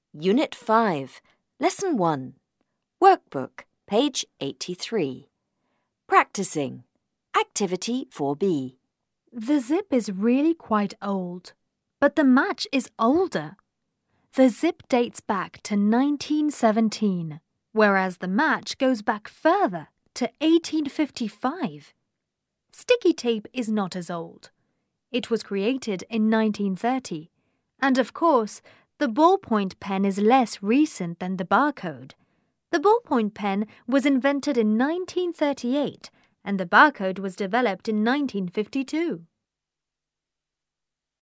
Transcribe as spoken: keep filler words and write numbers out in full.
Unit five, Lesson one, Workbook, page eighty-three. Practicing. Activity four B. The zip is really quite old, but the match is older. The zip dates back to nineteen seventeen, whereas the match goes back further to eighteen fifty-five. Sticky tape is not as old. It was created in nineteen thirty, and of course, the ballpoint pen is less recent than the barcode. The ballpoint pen was invented in nineteen thirty-eight, and the barcode was developed in nineteen fifty-two.